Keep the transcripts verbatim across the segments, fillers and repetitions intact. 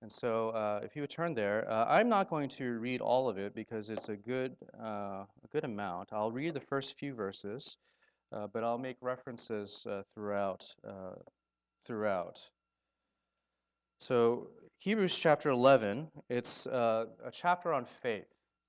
And so, uh, if you would turn there, uh, I'm not going to read all of it because it's a good, uh, a good amount. I'll read the first few verses, uh, but I'll make references uh, throughout, uh, throughout. So, Hebrews chapter eleven, it's uh, a chapter on faith.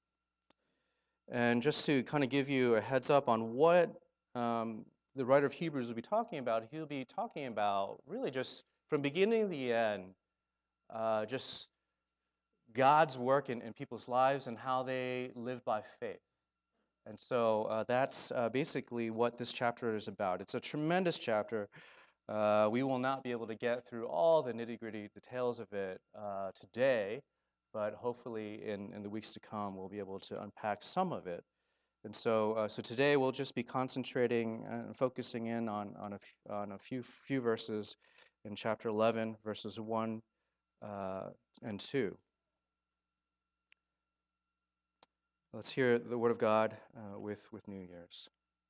And just to kind of give you a heads up on what um, the writer of Hebrews will be talking about, he'll be talking about really just from beginning to the end, uh, just God's work in, in people's lives and how they live by faith. And so uh, that's uh, basically what this chapter is about. It's a tremendous chapter. Uh, we will not be able to get through all the nitty gritty details of it uh, today, but hopefully in, in the weeks to come, we'll be able to unpack some of it. And so, uh, so today we'll just be concentrating and focusing in on, on, a, f- on a few, few verses in chapter eleven, verses one uh, and two. Let's hear the word of God uh, with, with New Year's.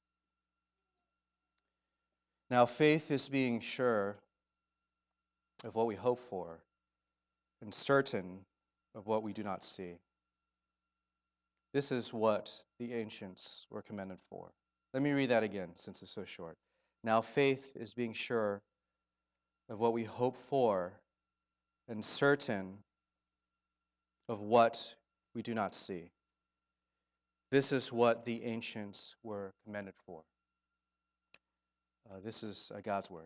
Now, faith is being sure of what we hope for and certain of what we do not see. This is what the ancients were commended for. Let me read that again since it's so short. Now, faith is being sure of what we hope for and certain of what we do not see. This is what the ancients were commended for. Uh, this is uh, God's word.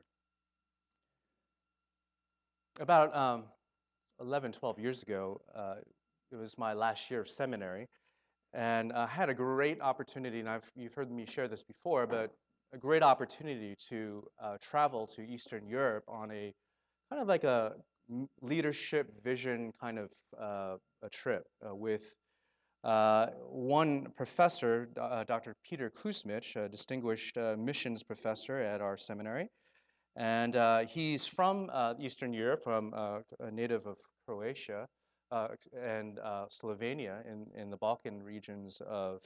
About um, eleven, twelve years ago, uh, it was my last year of seminary, and I had a great opportunity, and I've, you've heard me share this before, but a great opportunity to uh, travel to Eastern Europe on a kind of like a leadership vision kind of uh, a trip uh, with uh, one professor, uh, Doctor Peter Kuzmich, a distinguished uh, missions professor at our seminary. And uh, he's from uh, Eastern Europe, from uh, a native of Croatia uh, and uh, Slovenia in, in the Balkan regions of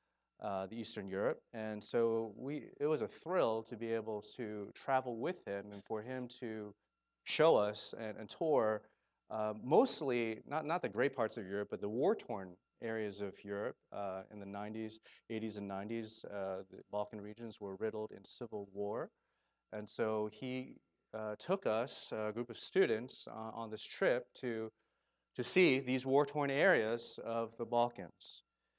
uh, the Eastern Europe. And so we, it was a thrill to be able to travel with him and for him to show us and, and tour uh, mostly, not, not the great parts of Europe, but the war-torn areas of Europe uh, in the nineties, eighties and nineties. Uh, the Balkan regions were riddled in civil war. And so he uh, took us, a group of students, uh, on this trip to, to see these war-torn areas of the Balkans.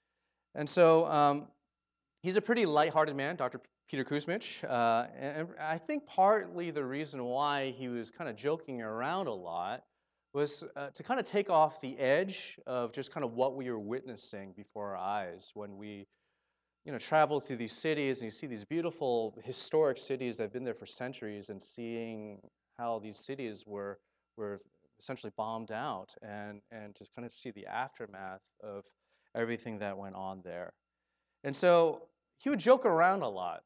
And so um, he's a pretty lighthearted man, Doctor Peter Kuzmich. Uh, and I think partly the reason why he was kind of joking around a lot was uh, to kind of take off the edge of just kind of what we were witnessing before our eyes when we you know, travel through these cities and you see these beautiful historic cities that have been there for centuries and seeing how these cities were were essentially bombed out and and to kind of see the aftermath of everything that went on there. And so he would joke around a lot,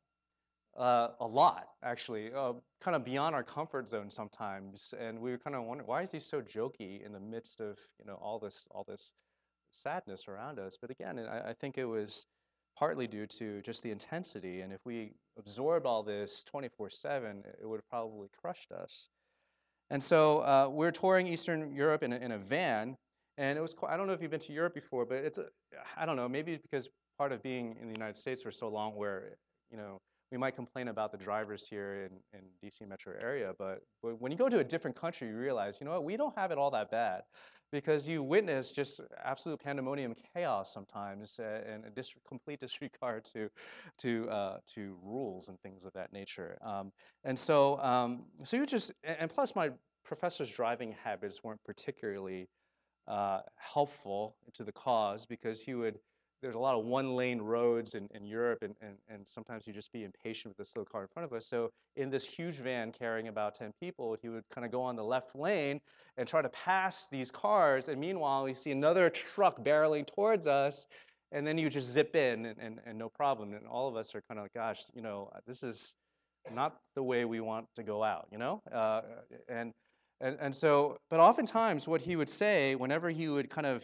uh, a lot actually, uh, kind of beyond our comfort zone sometimes. And we were kind of wondering, why is he so jokey in the midst of you know all this all this sadness around us? But again, I, I think it was partly due to just the intensity. And if we absorbed all this twenty-four seven, it would have probably crushed us. And so uh, we're touring Eastern Europe in a, in a van, and it was. Quite, I don't know if you've been to Europe before, but it's. A, I don't know. Maybe because part of being in the United States for so long, where you know we might complain about the drivers here in, in D C metro area, but, but when you go to a different country, you realize, you know what, we don't have it all that bad, because you witness just absolute pandemonium chaos sometimes, uh, and a dis complete disregard to to uh, to rules and things of that nature. Um, and so, um, so you just, and and plus my professor's driving habits weren't particularly uh, helpful to the cause because he would, there's a lot of one lane roads in, in Europe and, and, and sometimes you just be impatient with the slow car in front of us. So in this huge van carrying about ten people, he would kind of go on the left lane and try to pass these cars. And meanwhile, we see another truck barreling towards us. And then you just zip in and, and, and no problem. And all of us are kind of like, gosh, you know, this is not the way we want to go out, you know? Uh, and, and, and so, but oftentimes what he would say whenever he would kind of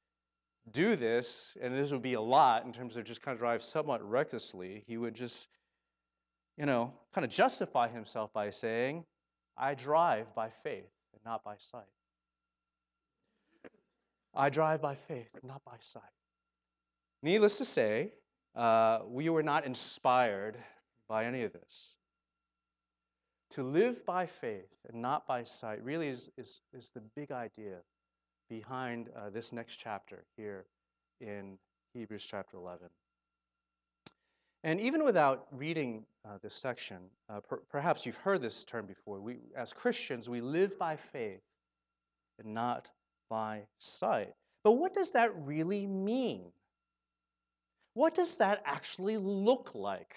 do this, and this would be a lot in terms of just kind of drive somewhat recklessly, he would just, you know, kind of justify himself by saying, I drive by faith and not by sight. I drive by faith, not by sight. Needless to say, uh, we were not inspired by any of this. To live by faith and not by sight really is, is, is the big idea behind uh, this next chapter here in Hebrews chapter eleven. And even without reading uh, this section, uh, per- perhaps you've heard this term before. We, as Christians, we live by faith and not by sight. But what does that really mean? What does that actually look like?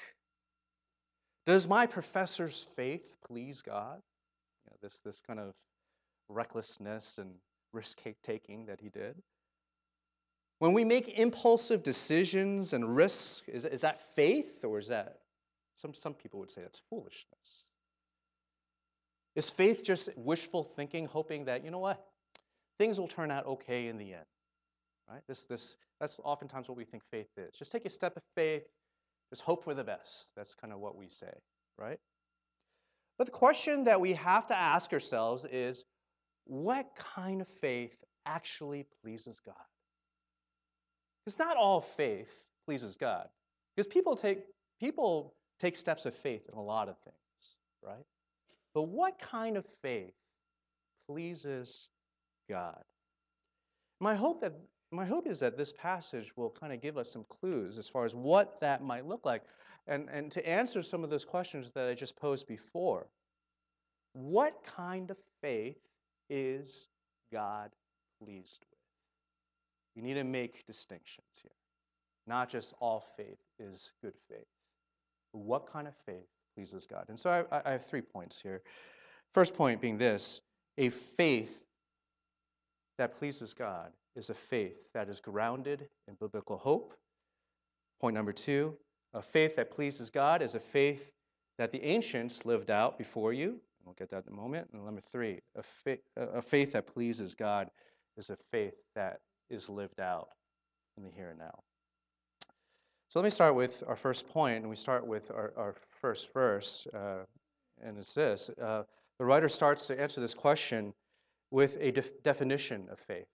Does my professor's faith please God? You know, this, this kind of recklessness and risk-taking that he did. When we make impulsive decisions and risks, is, is that faith, or is that, some, some people would say that's foolishness? Is faith just wishful thinking, hoping that, you know what, things will turn out okay in the end, right? This, this, that's oftentimes what we think faith is. Just take a step of faith, just hope for the best. That's kind of what we say, right? But the question that we have to ask ourselves is, what kind of faith actually pleases God? Because not all faith pleases God. Because people take people take steps of faith in a lot of things, right? But what kind of faith pleases God? My hope that my hope is that this passage will kind of give us some clues as far as what that might look like. And, and to answer some of those questions that I just posed before. What kind of faith is God pleased with? We need to make distinctions here. Not just all faith is good faith. But what kind of faith pleases God? And so I, I have three points here. First point being this: a faith that pleases God is a faith that is grounded in biblical hope. Point number two, a faith that pleases God is a faith that the ancients lived out before you. We'll get that in a moment. And number three, a faith, a faith that pleases God is a faith that is lived out in the here and now. So let me start with our first point, and we start with our, our first verse, uh, and it's this. Uh, the writer starts to answer this question with a def- definition of faith.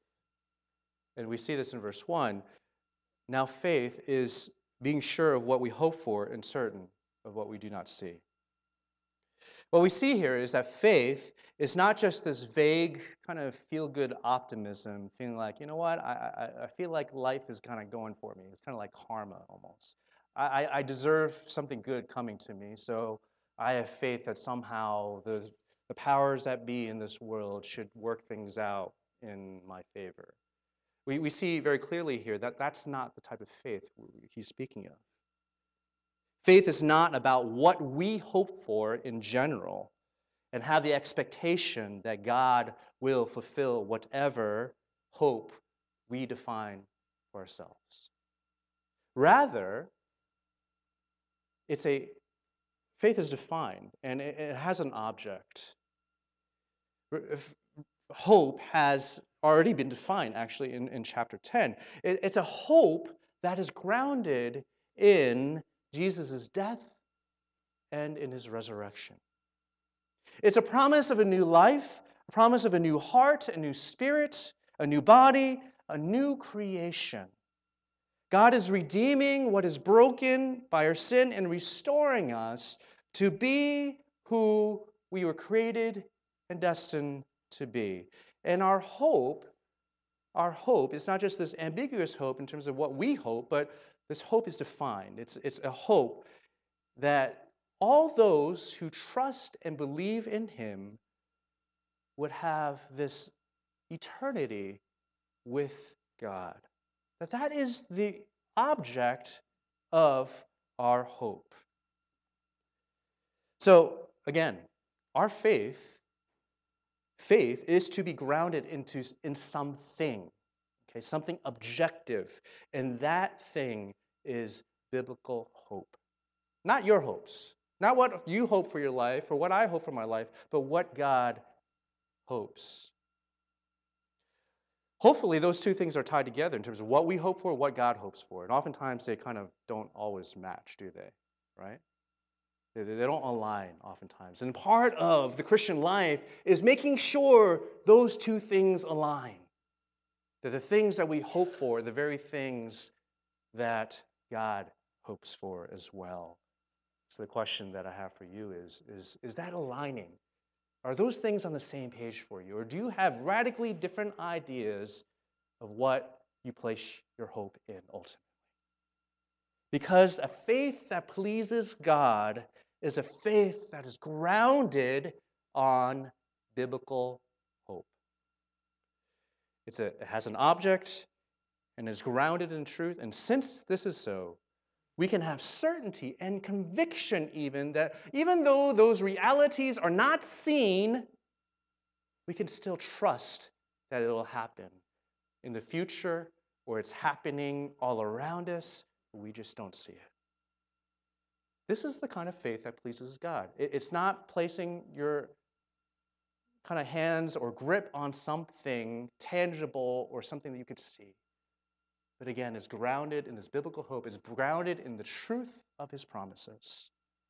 And we see this in verse one. Now faith is being sure of what we hope for and certain of what we do not see. What we see here is that faith is not just this vague kind of feel-good optimism, feeling like, you know what, I, I, I feel like life is kind of going for me. It's kind of like karma almost. I, I deserve something good coming to me, so I have faith that somehow the, the powers that be in this world should work things out in my favor. We, we see very clearly here that that's not the type of faith he's speaking of. Faith is not about what we hope for in general and have the expectation that God will fulfill whatever hope we define for ourselves. Rather, it's a faith is defined and it, it has an object. Hope has already been defined actually in, in chapter ten. It, it's a hope that is grounded in Jesus' death and in his resurrection. It's a promise of a new life, a promise of a new heart, a new spirit, a new body, a new creation. God is redeeming what is broken by our sin and restoring us to be who we were created and destined to be. And our hope, our hope is not just this ambiguous hope in terms of what we hope, but this hope is defined. It's, it's a hope that all those who trust and believe in him would have this eternity with God. That that is the object of our hope. So again, our faith, faith is to be grounded into in something, okay, something objective, and that thing is biblical hope. Not your hopes, not what you hope for your life or what I hope for my life, but what God hopes. Hopefully, those two things are tied together in terms of what we hope for, what God hopes for. And oftentimes, they kind of don't always match, do they? Right? They, they don't align oftentimes. And part of the Christian life is making sure those two things align. That the things that we hope for are the very things that God hopes for as well. So the question that I have for you is, is, is that aligning? Are those things on the same page for you? Or do you have radically different ideas of what you place your hope in ultimately? Because a faith that pleases God is a faith that is grounded on biblical hope. It's a, it has an object and is grounded in truth. And since this is so, we can have certainty and conviction even that even though those realities are not seen, we can still trust that it will happen in the future, or it's happening all around us, but we just don't see it. This is the kind of faith that pleases God. It's not placing your kind of hands or grip on something tangible or something that you could see. But again, it's grounded in this biblical hope. It's grounded in the truth of his promises.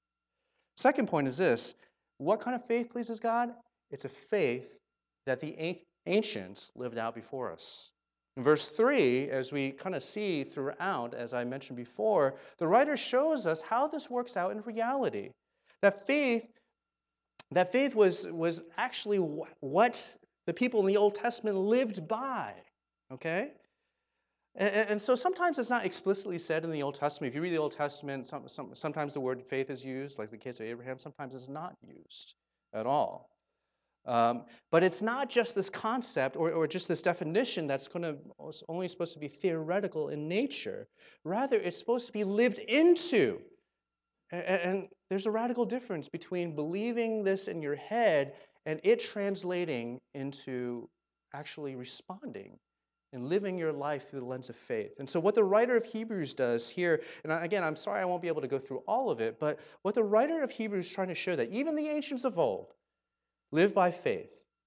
Second point is this. What kind of faith pleases God? It's a faith that the ancients lived out before us. In verse three, as we kind of see throughout, as I mentioned before, the writer shows us how this works out in reality. That faith, that faith was, was actually what the people in the Old Testament lived by. Okay? And, and so sometimes it's not explicitly said in the Old Testament. If you read the Old Testament, some, some, sometimes the word faith is used, like the case of Abraham. Sometimes it's not used at all. Um, but it's not just this concept or, or just this definition that's going to only supposed to be theoretical in nature. Rather, it's supposed to be lived into. And, and there's a radical difference between believing this in your head and it translating into actually responding and living your life through the lens of faith. And so what the writer of Hebrews does here, and again, I'm sorry I won't be able to go through all of it, but what the writer of Hebrews is trying to show that even the ancients of old live by faith.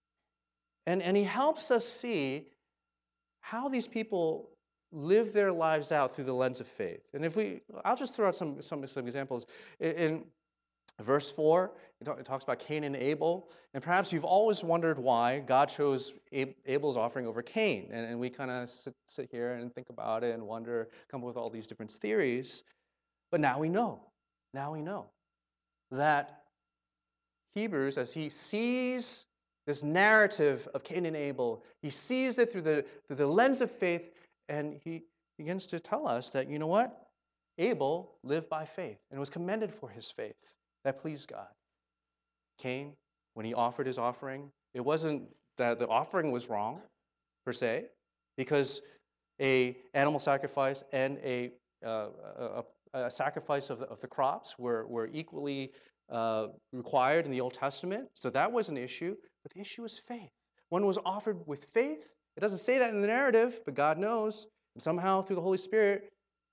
And, and he helps us see how these people live their lives out through the lens of faith. And if we, I'll just throw out some, some, some examples. In, in verse four, it talks about Cain and Abel. And perhaps you've always wondered why God chose Abel's offering over Cain. And, and we kind of sit, sit here and think about it and wonder, come up with all these different theories. But now we know. Now we know that Hebrews, as he sees this narrative of Cain and Abel, he sees it through the, through the lens of faith, and he begins to tell us that, you know what? Abel lived by faith and was commended for his faith. That pleased God. Cain, when he offered his offering, it wasn't that the offering was wrong, per se, because a animal sacrifice and a, uh, a, a sacrifice of the, of the crops were, were equally Uh, required in the Old Testament, so that was an issue, but the issue was faith. One was offered with faith. It doesn't say that in the narrative, but God knows, and somehow through the Holy Spirit,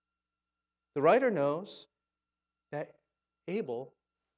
the writer knows that Abel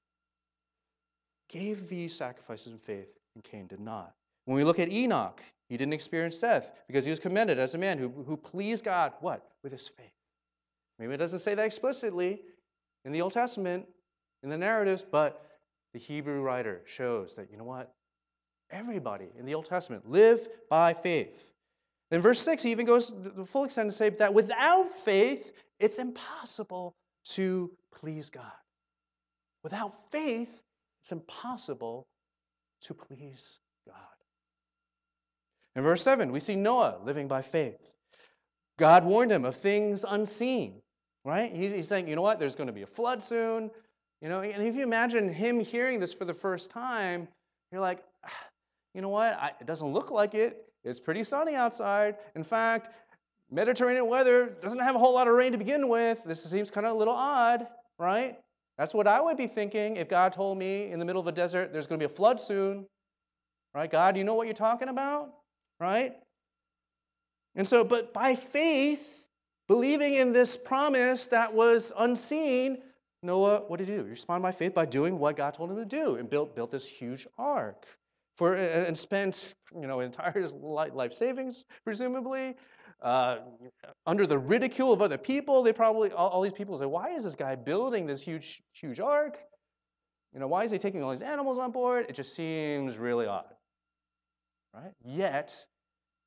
gave these sacrifices in faith, and Cain did not. When we look at Enoch, he didn't experience death because he was commended as a man who, who pleased God, what? With his faith. Maybe it doesn't say that explicitly in the Old Testament, in the narratives, but the Hebrew writer shows that, you know what? Everybody in the Old Testament lived by faith. In verse six, he even goes to the full extent to say that without faith, it's impossible to please God. Without faith, it's impossible to please God. In verse seven, we see Noah living by faith. God warned him of things unseen, right? He's saying, you know what? There's going to be a flood soon. You know, and if you imagine him hearing this for the first time, you're like, you know what? I, it doesn't look like it. It's pretty sunny outside. In fact, Mediterranean weather doesn't have a whole lot of rain to begin with. This seems kind of a little odd, right? That's what I would be thinking if God told me in the middle of a desert, there's going to be a flood soon. Right? God, you know what you're talking about? Right? And so, but by faith, believing in this promise that was unseen, Noah, what did he do? He responded by faith by doing what God told him to do and built, built this huge ark for and spent, you know, entire life savings, presumably, uh, under the ridicule of other people. They probably, all, all these people say, why is this guy building this huge, huge ark? You know, why is he taking all these animals on board? It just seems really odd, right? Yet,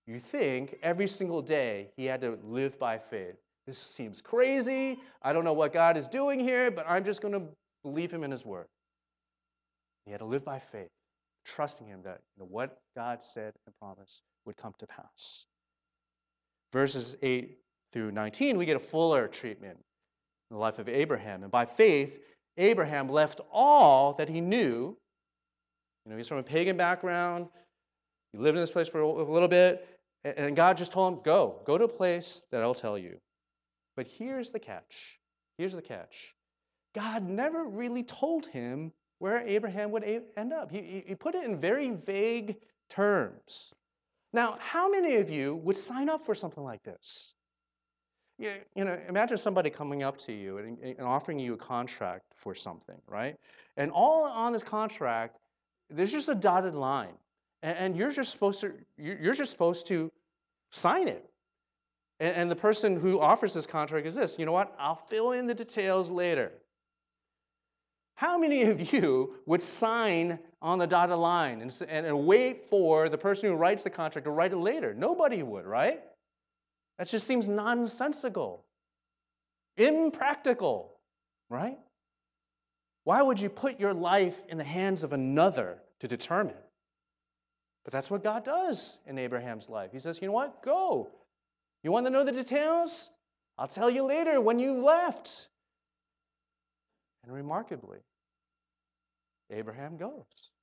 you think every single day he had to live by faith. This seems crazy. I don't know what God is doing here, but I'm just going to believe him in his word. He had to live by faith, trusting him that you know, what God said and promised would come to pass. Verses eight through nineteen, we get a fuller treatment in the life of Abraham. And by faith, Abraham left all that he knew. You know, he's from a pagan background. He lived in this place for a little bit. And God just told him, go. Go to a place that I'll tell you. But here's the catch. Here's the catch. God never really told him where Abraham would end up. He, he put it in very vague terms. Now, how many of you would sign up for something like this? You, you know, imagine somebody coming up to you and, and offering you a contract for something, right? And all on this contract, there's just a dotted line, and, and you're just supposed to you're just supposed to sign it. And, and the person who offers this contract is this. You know what? I'll fill in the details later. How many of you would sign on the dotted line and, and, and wait for the person who writes the contract to write it later? Nobody would, right? That just seems nonsensical, impractical, right? Why would you put your life in the hands of another to determine? But that's what God does in Abraham's life. He says, you know what? Go. You want to know the details? I'll tell you later when you've left. And remarkably, Abraham goes.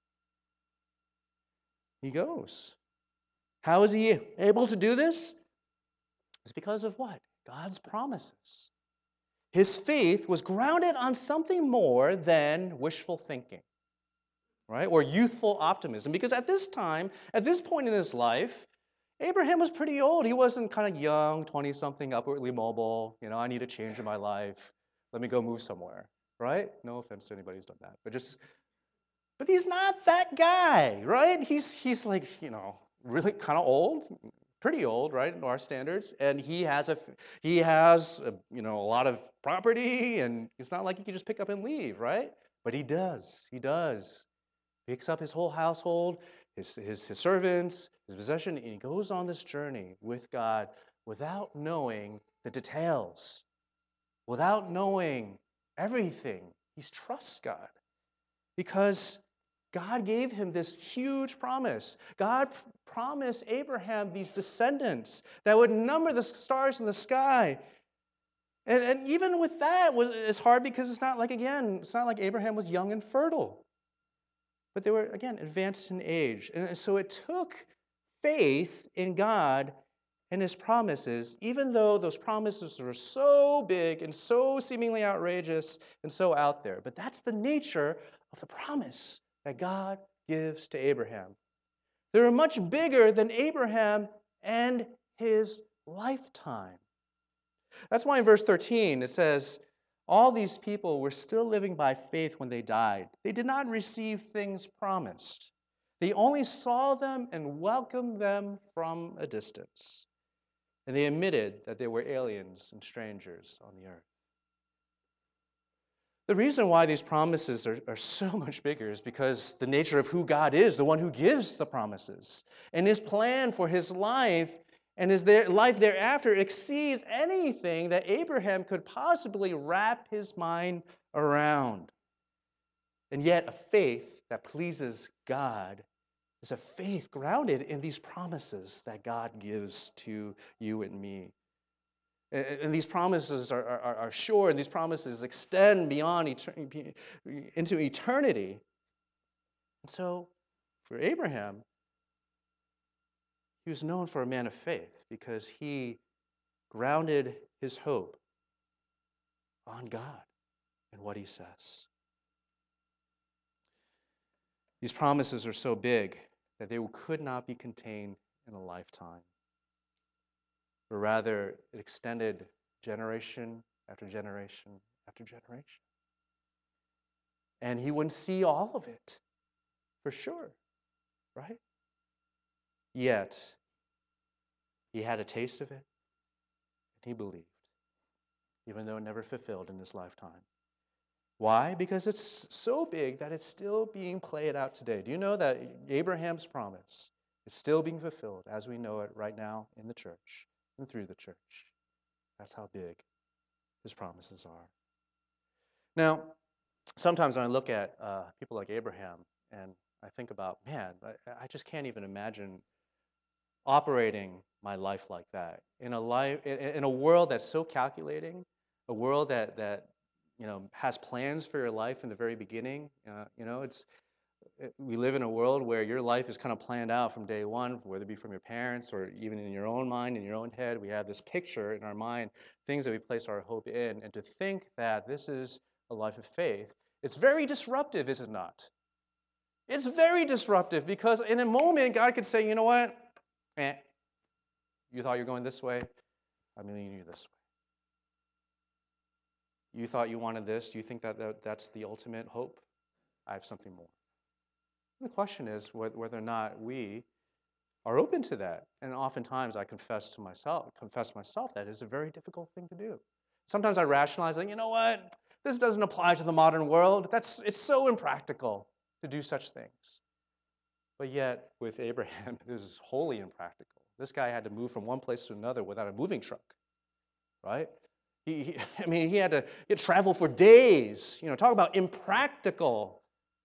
He goes. How is he able to do this? It's because of what? God's promises. His faith was grounded on something more than wishful thinking, right? Or youthful optimism. Because at this time, at this point in his life, Abraham was pretty old. He wasn't kind of young, twenty-something, upwardly mobile. You know, I need a change in my life. Let me go move somewhere, right? No offense to anybody who's done that. But just, but he's not that guy, right? He's, he's like, you know, really kind of old. Pretty old, right, in our standards, and he has a he has a, you know a lot of property, and it's not like he can just pick up and leave, right? But he does, he does, picks up his whole household, his his his servants, his possession, and he goes on this journey with God without knowing the details, without knowing everything. He trusts God because God gave him this huge promise. God promised Abraham these descendants that would number the stars in the sky. And, and even with that, was, it's hard because it's not like, again, it's not like Abraham was young and fertile. But they were, again, advanced in age. And so it took faith in God and his promises, even though those promises were so big and so seemingly outrageous and so out there. But that's the nature of the promise that God gives to Abraham. They are much bigger than Abraham and his lifetime. That's why in verse thirteen it says, all these people were still living by faith when they died. They did not receive things promised. They only saw them and welcomed them from a distance. And they admitted that they were aliens and strangers on the earth. The reason why these promises are, are so much bigger is because the nature of who God is, the one who gives the promises, and his plan for his life and his there, life thereafter exceeds anything that Abraham could possibly wrap his mind around. And yet a faith that pleases God is a faith grounded in these promises that God gives to you and me. And these promises are, are, are sure, and these promises extend beyond eternity, into eternity. And so, for Abraham, he was known for a man of faith because he grounded his hope on God and what he says. These promises are so big that they could not be contained in a lifetime, but rather it extended generation after generation after generation. And he wouldn't see all of it, for sure, right? Yet, he had a taste of it, and he believed, even though it never fulfilled in his lifetime. Why? Because it's so big that it's still being played out today. Do you know that Abraham's promise It's still being fulfilled as we know it right now in the church and through the church. That's how big his promises are. Now, sometimes when I look at uh, people like Abraham and I think about, man, I, I just can't even imagine operating my life like that in a life in, in a world that's so calculating, a world that that you know has plans for your life in the very beginning. Uh, you know, it's it- we live in a world where your life is kind of planned out from day one, whether it be from your parents or even in your own mind, in your own head. We have this picture in our mind, things that we place our hope in, and to think that this is a life of faith, it's very disruptive, is it not? It's very disruptive because in a moment, God could say, you know what? Eh, you thought you're going this way, I'm leading you this way. You thought you wanted this. Do you think that, that that's the ultimate hope? I have something more. The question is whether or not we are open to that. And oftentimes I confess to myself, confess myself that is a very difficult thing to do. Sometimes I rationalize that, you know what? This doesn't apply to the modern world. That's it's so impractical to do such things. But yet, with Abraham, this is wholly impractical. This guy had to move from one place to another without a moving truck, right? He, he, I mean, he had to he had to travel for days. You know, talk about impractical.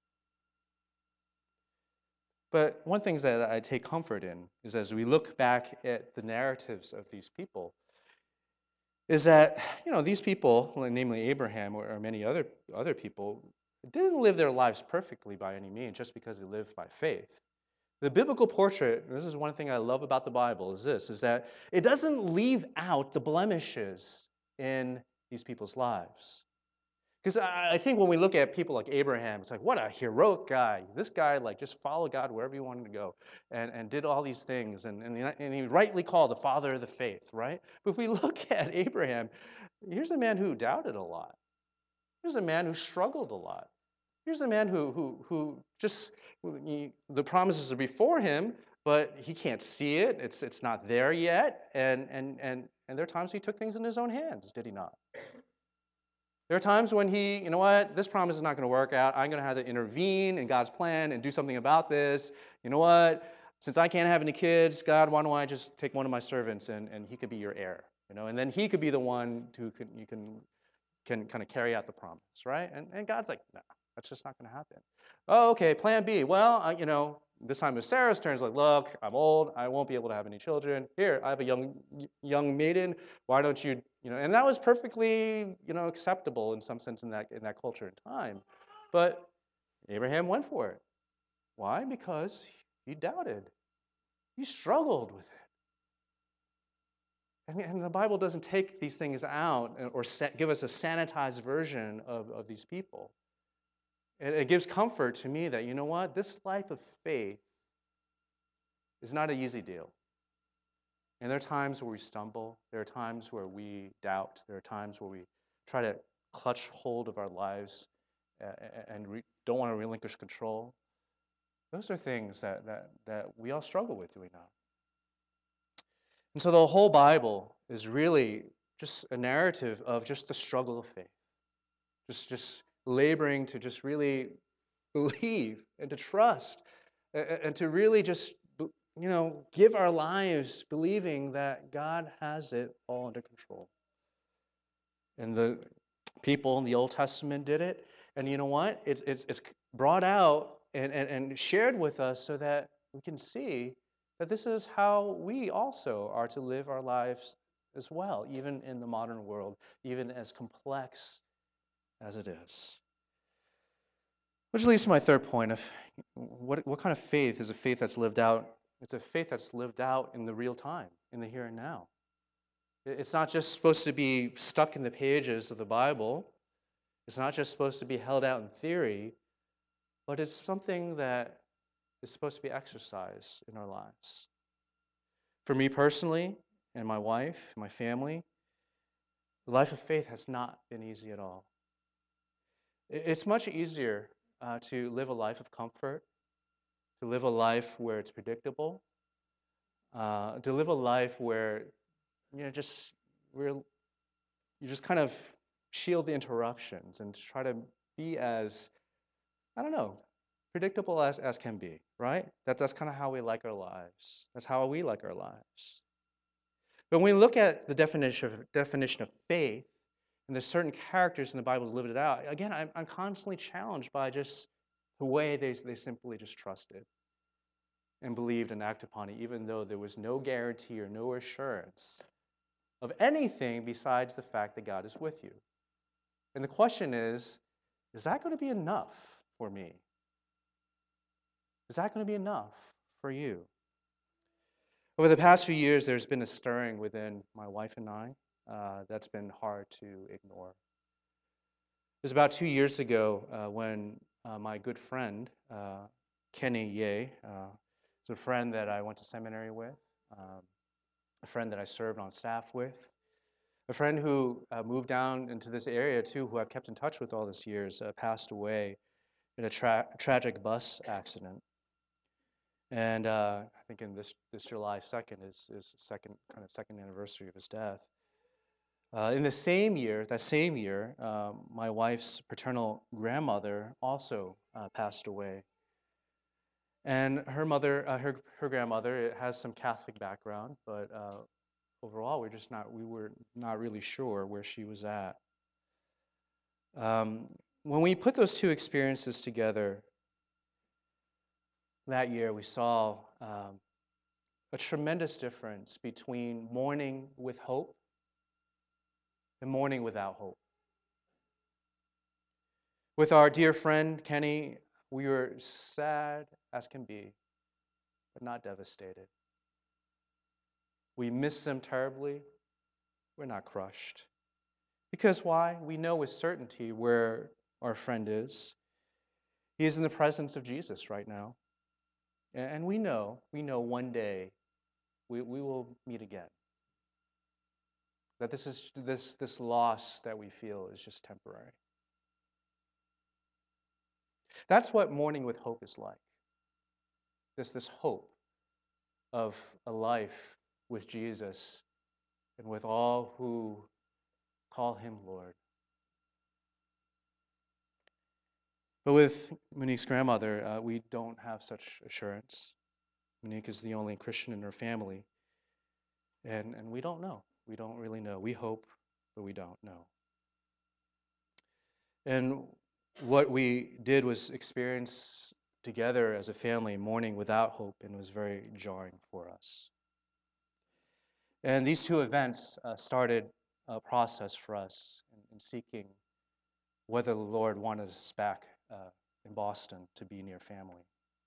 But one thing that I take comfort in is as we look back at the narratives of these people, is that you know these people, namely Abraham or, or many other other people, didn't live their lives perfectly by any means just because they lived by faith. The biblical portrait, and this is one thing I love about the Bible, is this, is that it doesn't leave out the blemishes in these people's lives. Because I I think when we look at people like Abraham, it's like, what a heroic guy. This guy like just followed God wherever he wanted to go and, and did all these things. And, and, he, and he rightly called the father of the faith, right? But if we look at Abraham, here's a man who doubted a lot. Here's a man who struggled a lot. Here's a man who, who, who just, he, the promises are before him, but he can't see it. It's, it's not there yet. And, and, and, and there are times he took things in his own hands, did he not? There are times when he, you know what, this promise is not going to work out. I'm going to have to intervene in God's plan and do something about this. You know what? Since I can't have any kids, God, why don't I just take one of my servants and, and he could be your heir? You know, and then he could be the one who can, you can can kind of carry out the promise, right? And, and God's like, no, that's just not going to happen. Oh, okay, plan B. Well, uh, you know, this time it's Sarah's turn. It's like, look, I'm old. I won't be able to have any children. Here, I have a young young maiden. Why don't you, you know? And that was perfectly, you know, acceptable in some sense in that in that culture and time. But Abraham went for it. Why? Because he doubted. He struggled with it. And, and the Bible doesn't take these things out or set, give us a sanitized version of, of these people. It, it gives comfort to me that, you know what, this life of faith is not an easy deal. And there are times where we stumble. There are times where we doubt. There are times where we try to clutch hold of our lives uh, and re- don't want to relinquish control. Those are things that, that, that we all struggle with, do we not? And so the whole Bible is really just a narrative of just the struggle of faith. Just, just laboring to just really believe and to trust and, and to really just, you know, give our lives believing that God has it all under control. And the people in the Old Testament did it. And you know what? It's, it's, it's brought out and, and, and shared with us so that we can see that this is how we also are to live our lives as well, even in the modern world, even as complex as it is. Which leads to my third point of what, what kind of faith is a faith that's lived out? It's a faith that's lived out in the real time, in the here and now. It's not just supposed to be stuck in the pages of the Bible. It's not just supposed to be held out in theory, but it's something that is supposed to be exercised in our lives. For me personally, and my wife, my family, the life of faith has not been easy at all. It's much easier uh, to live a life of comfort, to live a life where it's predictable, uh, to live a life where you know just we're, you just kind of shield the interruptions and try to be as I don't know Predictable as, as can be, right? That, that's kind of how we like our lives. That's how we like our lives. But when we look at the definition of, definition of faith, and there's certain characters in the Bible that live it out, again, I'm, I'm constantly challenged by just the way they, they simply just trusted and believed and acted upon it, even though there was no guarantee or no assurance of anything besides the fact that God is with you. And the question is, is that going to be enough for me? Is that going to be enough for you? Over the past few years, there's been a stirring within my wife and I uh, that's been hard to ignore. It was about two years ago uh, when uh, my good friend, uh, Kenny Ye, uh, is a friend that I went to seminary with, um, a friend that I served on staff with, a friend who uh, moved down into this area too, who I've kept in touch with all these years, uh, passed away in a tra- tragic bus accident. And uh, I think in this, this July second is is second kind of second anniversary of his death. Uh, in the same year, that same year, um, my wife's paternal grandmother also uh, passed away. And her mother, uh, her her grandmother, it has some Catholic background, but uh, overall, we're just not we were not really sure where she was at. Um, when we put those two experiences together that year, we saw um, a tremendous difference between mourning with hope and mourning without hope. With our dear friend Kenny, we were sad as can be, but not devastated. We miss him terribly. We're not crushed. Because why? We know with certainty where our friend is. He is in the presence of Jesus right now. And we know, we know one day we, we will meet again. That this is this this loss that we feel is just temporary. That's what mourning with hope is like. This this hope of a life with Jesus and with all who call him Lord. But with Monique's grandmother, uh, we don't have such assurance. Monique is the only Christian in her family. And, and we don't know. We don't really know. We hope, but we don't know. And what we did was experience together as a family mourning without hope, and it was very jarring for us. And these two events uh, started a process for us in, in seeking whether the Lord wanted us back uh, in Boston to be near family.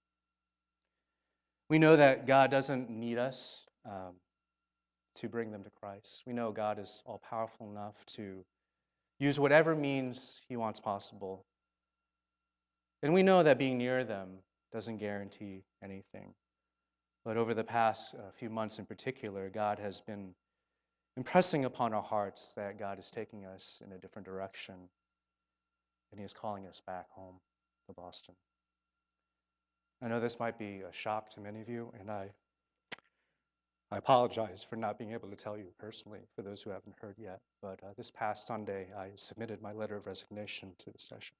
We know that God doesn't need us um, to bring them to Christ. We know God is all powerful enough to use whatever means he wants possible. And we know that being near them doesn't guarantee anything. But over the past uh, few months in particular, God has been impressing upon our hearts that God is taking us in a different direction, and he is calling us back home to Boston. I know this might be a shock to many of you, and I, I apologize for not being able to tell you personally, for those who haven't heard yet, but uh, this past Sunday, I submitted my letter of resignation to the session.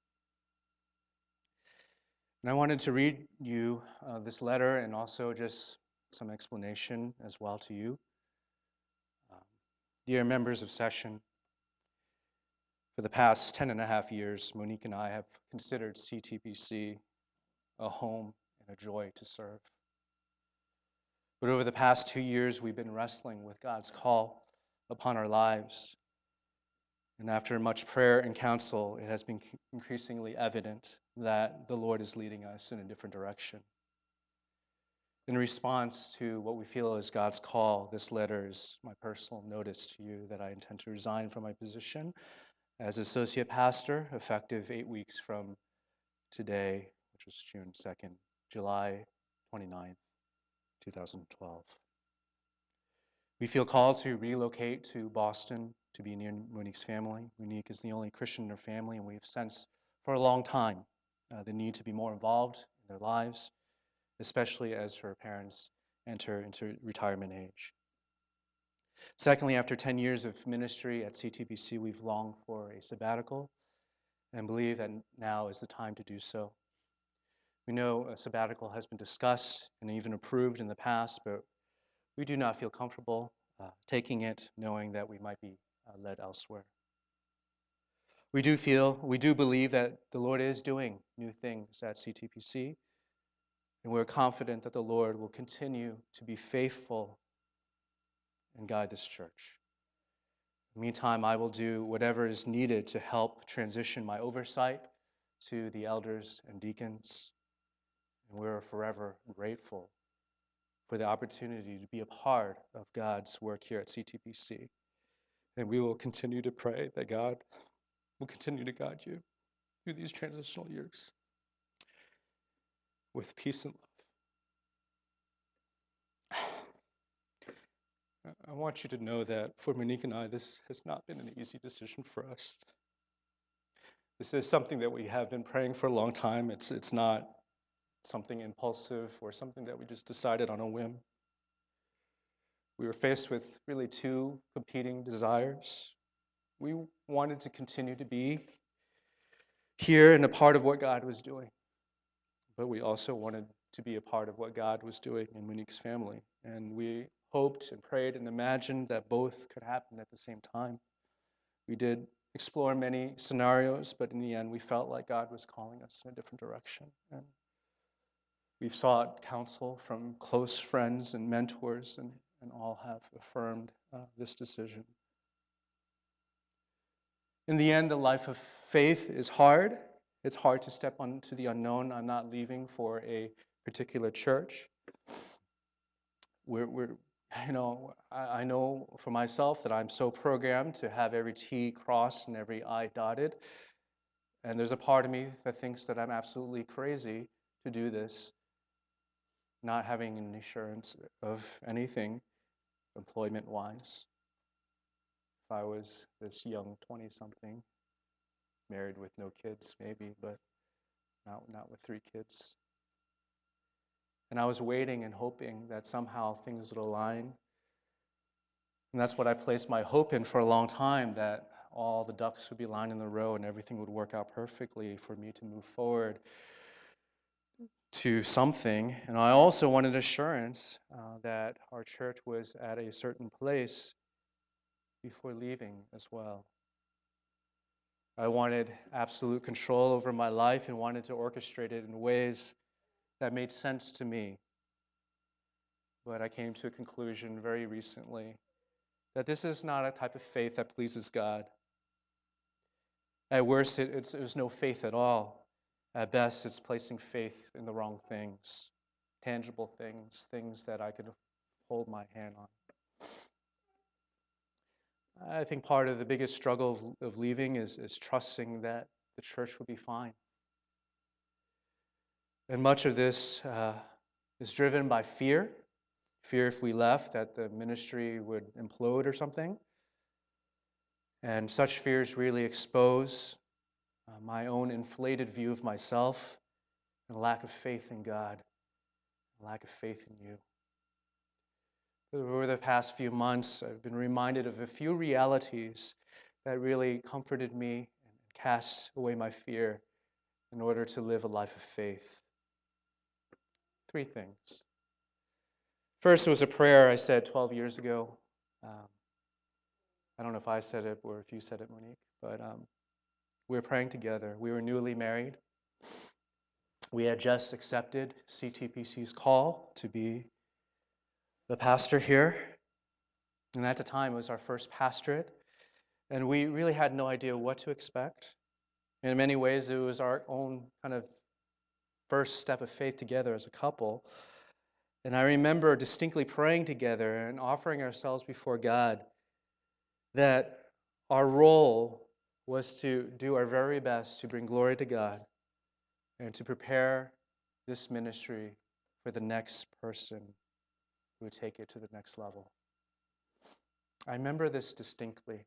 And I wanted to read you uh, this letter and also just some explanation as well to you. Um, dear members of session, for the past ten and a half years, Monique and I have considered C T B C a home and a joy to serve. But over the past two years, we've been wrestling with God's call upon our lives. And after much prayer and counsel, it has been increasingly evident that the Lord is leading us in a different direction. In response to what we feel is God's call, this letter is my personal notice to you that I intend to resign from my position as associate pastor, effective eight weeks from today, which was June second, July twenty-ninth, two thousand twelve. We feel called to relocate to Boston to be near Monique's family. Monique is the only Christian in her family, and we've sensed for a long time uh, the need to be more involved in their lives, especially as her parents enter into retirement age. Secondly, after ten years of ministry at C T B C, we've longed for a sabbatical and believe that now is the time to do so. We know a sabbatical has been discussed and even approved in the past, but we do not feel comfortable uh, taking it, knowing that we might be uh, led elsewhere. We do feel, we do believe that the Lord is doing new things at C T P C, and we're confident that the Lord will continue to be faithful and guide this church. In the meantime, I will do whatever is needed to help transition my oversight to the elders and deacons, and we're forever grateful for the opportunity to be a part of God's work here at C T P C. And we will continue to pray that God will continue to guide you through these transitional years with peace and love. I want you to know that for Monique and I, this has not been an easy decision for us. This is something that we have been praying for a long time. It's, it's not something impulsive or something that we just decided on a whim. We were faced with really two competing desires. We wanted to continue to be here and a part of what God was doing, but we also wanted to be a part of what God was doing in Monique's family. And we hoped and prayed and imagined that both could happen at the same time. We did explore many scenarios, but in the end, we felt like God was calling us in a different direction. And we've sought counsel from close friends and mentors, and, and all have affirmed uh, this decision. In the end, the life of faith is hard. It's hard to step onto the unknown. I'm not leaving for a particular church. We're, we're you know, I, I know for myself that I'm so programmed to have every T crossed and every I dotted. And there's a part of me that thinks that I'm absolutely crazy to do this, not having an assurance of anything employment-wise. If I was this young twenty-something, married with no kids maybe, but not, not with three kids. And I was waiting and hoping that somehow things would align. And that's what I placed my hope in for a long time, that all the ducks would be lined in the row and everything would work out perfectly for me to move forward to something. And I also wanted assurance uh, that our church was at a certain place before leaving as well. I wanted absolute control over my life and wanted to orchestrate it in ways that made sense to me. But I came to a conclusion very recently that this is not a type of faith that pleases God. At worst, it, it's, there's no faith at all. At best, it's placing faith in the wrong things, tangible things, things that I could hold my hand on. I think part of the biggest struggle of, of leaving is, is trusting that the church will be fine. And much of this uh, is driven by fear. Fear if we left that the ministry would implode or something. And such fears really expose uh, my own inflated view of myself and lack of faith in God, lack of faith in you. Over the past few months, I've been reminded of a few realities that really comforted me and cast away my fear in order to live a life of faith. Three things. First, it was a prayer I said twelve years ago. Um, I don't know if I said it or if you said it, Monique, but um, we were praying together. We were newly married. We had just accepted C T P C's call to be the pastor here. And at the time, it was our first pastorate. And we really had no idea what to expect. In many ways, it was our own kind of first step of faith together as a couple. And I remember distinctly praying together and offering ourselves before God that our role was to do our very best to bring glory to God and to prepare this ministry for the next person who would take it to the next level. I remember this distinctly.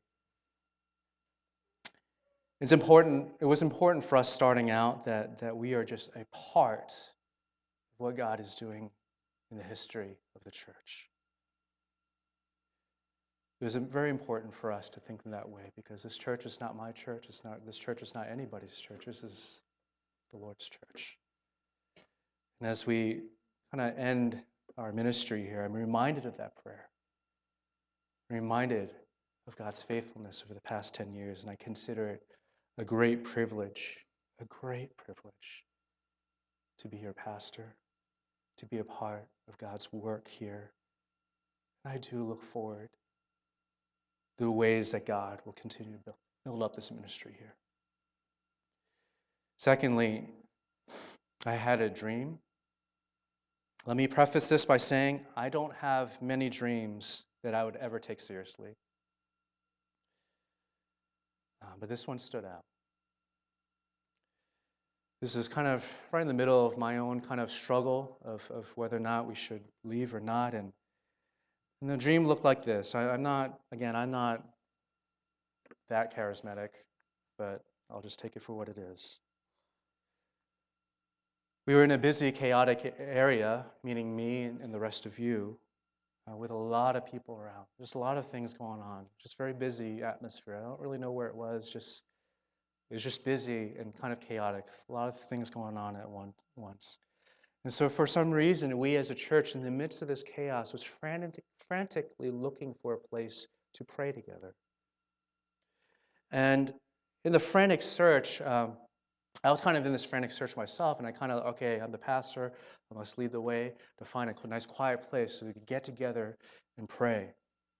It's important, it was important for us starting out that, that we are just a part of what God is doing in the history of the church. It was very important for us to think in that way because this church is not my church. It's not, this church is not anybody's church. This is the Lord's church. And as we kind of end our ministry here, I'm reminded of that prayer. I'm reminded of God's faithfulness over the past ten years, and I consider it a great privilege, a great privilege to be your pastor, to be a part of God's work here. And I do look forward to the ways that God will continue to build, build up this ministry here. Secondly, I had a dream. Let me preface this by saying I don't have many dreams that I would ever take seriously. Uh, but this one stood out. This is kind of right in the middle of my own kind of struggle of, of whether or not we should leave or not. And, and the dream looked like this. I, I'm not, again, I'm not that charismatic, but I'll just take it for what it is. We were in a busy, chaotic area, meaning me and, and the rest of you, uh, with a lot of people around. Just a lot of things going on. Just very busy atmosphere. I don't really know where it was. Just it was just busy and kind of chaotic. A lot of things going on at one, once. And so for some reason, we as a church, in the midst of this chaos, was frantic, frantically looking for a place to pray together. And in the frantic search, um, I was kind of in this frantic search myself, and I kind of, okay, I'm the pastor, I must lead the way to find a nice quiet place so we could get together and pray.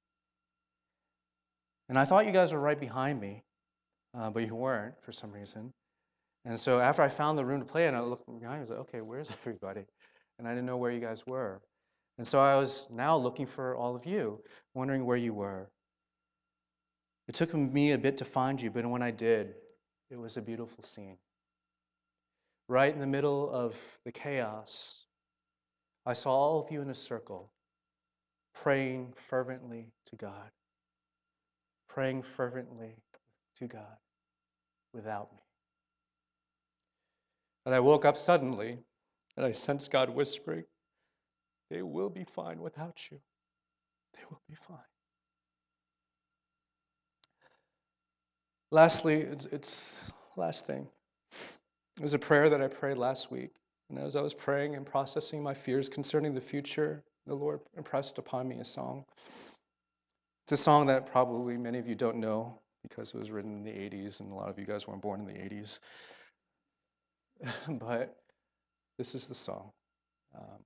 And I thought you guys were right behind me, uh, but you weren't for some reason. And so after I found the room to play, and I looked behind, I was like, okay, where's everybody? And I didn't know where you guys were. And so I was now looking for all of you, wondering where you were. It took me a bit to find you, but when I did, it was a beautiful scene. Right in the middle of the chaos, I saw all of you in a circle, praying fervently to God, praying fervently to God without me. And I woke up suddenly, and I sensed God whispering, they will be fine without you. They will be fine. Lastly, it's, it's last thing. It was a prayer that I prayed last week. And as I was praying and processing my fears concerning the future, the Lord impressed upon me a song. It's a song that probably many of you don't know because it was written in the eighties, and a lot of you guys weren't born in the eighties. But this is the song. Um,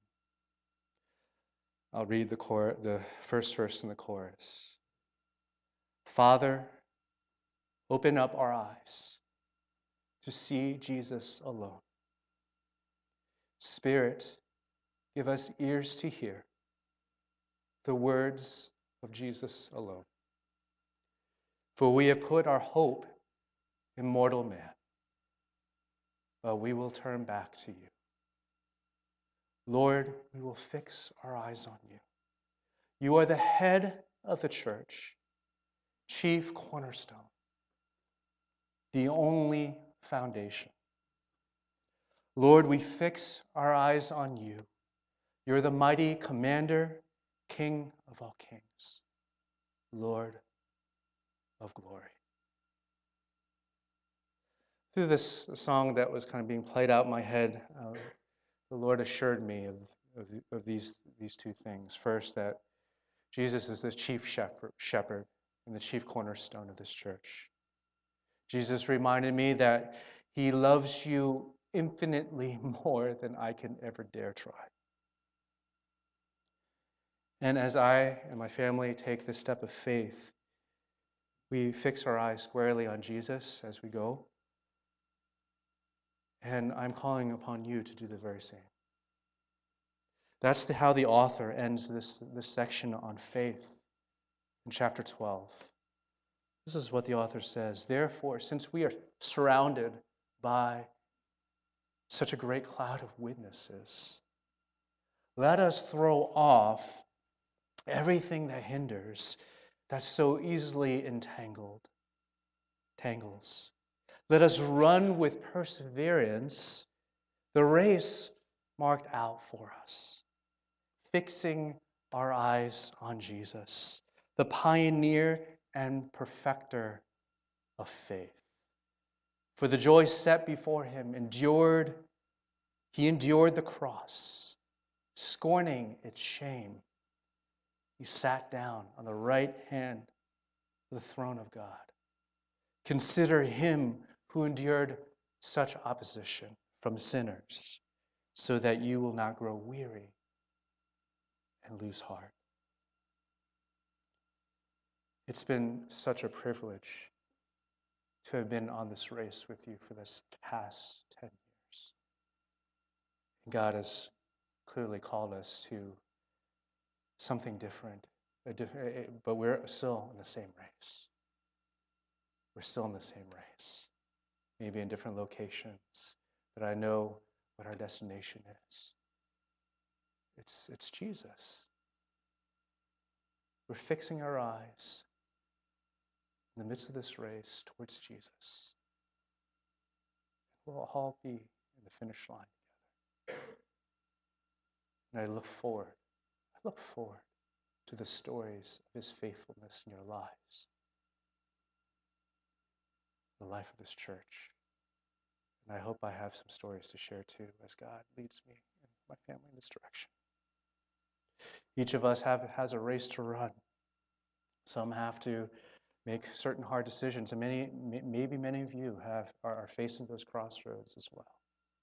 I'll read the, chor- the first verse and the chorus. Father, open up our eyes to see Jesus alone. Spirit, give us ears to hear the words of Jesus alone. For we have put our hope in mortal man, but we will turn back to you. Lord, we will fix our eyes on you. You are the head of the church, chief cornerstone, the only foundation. Lord, we fix our eyes on you. You're the mighty commander, King of all kings, Lord of glory. Through this song that was kind of being played out in my head, uh, the Lord assured me of, of, of these, these two things. First, that Jesus is the chief shepherd, shepherd and the chief cornerstone of this church. Jesus reminded me that he loves you infinitely more than I can ever dare try. And as I and my family take this step of faith, we fix our eyes squarely on Jesus as we go. And I'm calling upon you to do the very same. That's the, how the author ends this, this section on faith in chapter twelve. This is what the author says. Therefore, since we are surrounded by such a great cloud of witnesses, let us throw off everything that hinders, that so easily entangled, tangles. Let us run with perseverance the race marked out for us, fixing our eyes on Jesus, the pioneer and perfecter of faith. For the joy set before him endured He endured the cross, scorning its shame. He sat down on the right hand of the throne of God. Consider him who endured such opposition from sinners, so that you will not grow weary and lose heart. It's been such a privilege to have been on this race with you for this past ten years. God has clearly called us to something different, a different, but we're still in the same race. We're still in the same race, maybe in different locations, but I know what our destination is. It's, it's Jesus. We're fixing our eyes in the midst of this race towards Jesus. We'll all be in the finish line together. And I look forward, I look forward to the stories of his faithfulness in your lives, the life of this church. And I hope I have some stories to share too as God leads me and my family in this direction. Each of us have, has a race to run. Some have to make certain hard decisions, and many, maybe many of you have are, are facing those crossroads as well.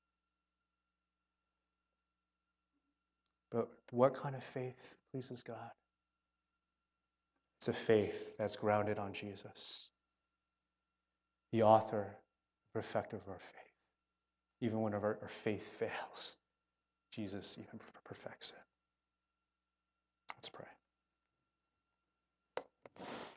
But what kind of faith pleases God? It's a faith that's grounded on Jesus, the author, perfecter of our faith. Even when our, our faith fails, Jesus even perfects it. Let's pray.